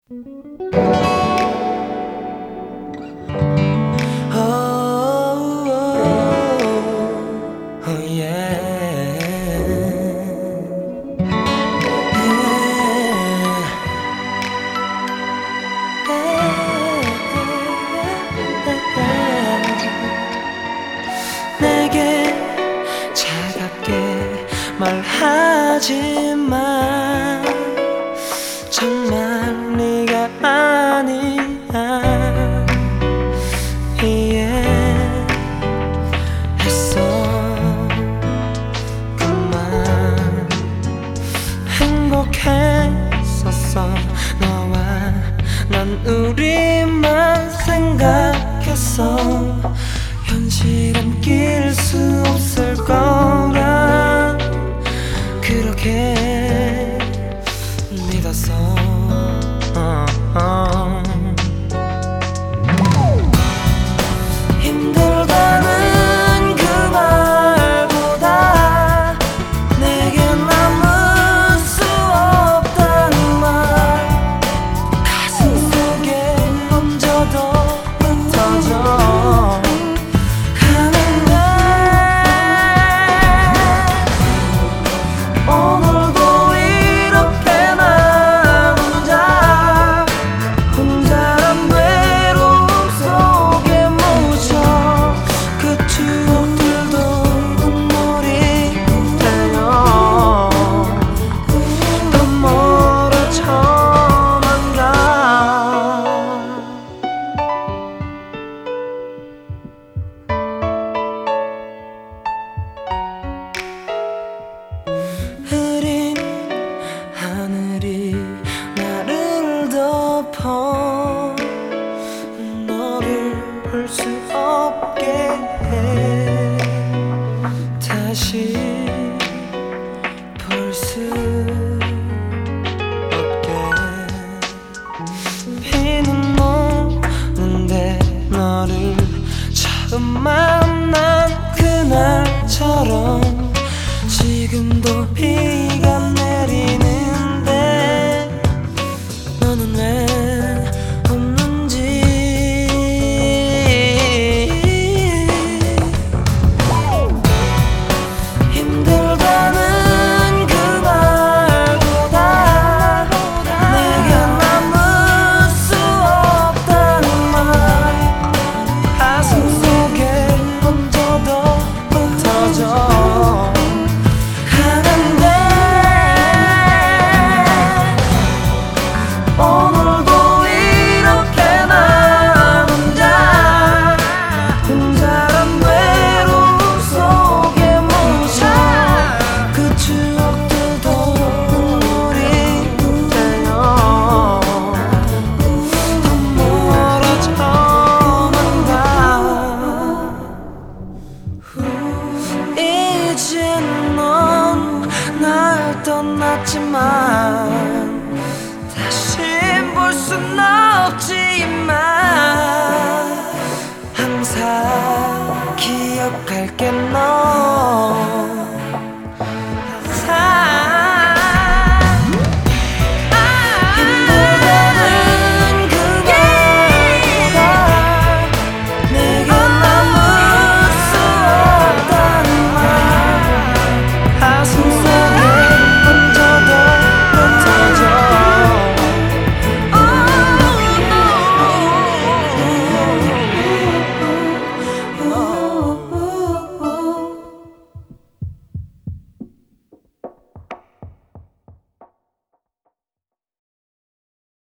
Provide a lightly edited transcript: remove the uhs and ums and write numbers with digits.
내게 차갑게 말하지만 정말 네가 아니야 이해했어. 그만 행복했었어. 너와 난 우리만 생각했어. 현실은 낄 수 없을 거라 그렇게 믿었어. 힘들다는 그 말보다 내게 남을 수 없다는 말 가슴 속에 얹어도 흩어져 흐린 하늘이 나를 덮어 너를 볼 수 없게 해. 다시 볼 수 없게. 비는 오는데 너를 처음 만난 그날처럼 지금도 비가 내리는데 너는 왜 없는지. 힘들다는 그 말보다 내게 남을 수 없다는 말 가슴 속에 얹어도 흩어져 오늘도 이렇게 나 혼자 혼자란 외로움 속에 묻혀 그 추억들도 눈물이 되어 더 멀어져만 가. 이제 넌 날 떠났지만 다시 볼 순 없지만 항상 기억할게 너.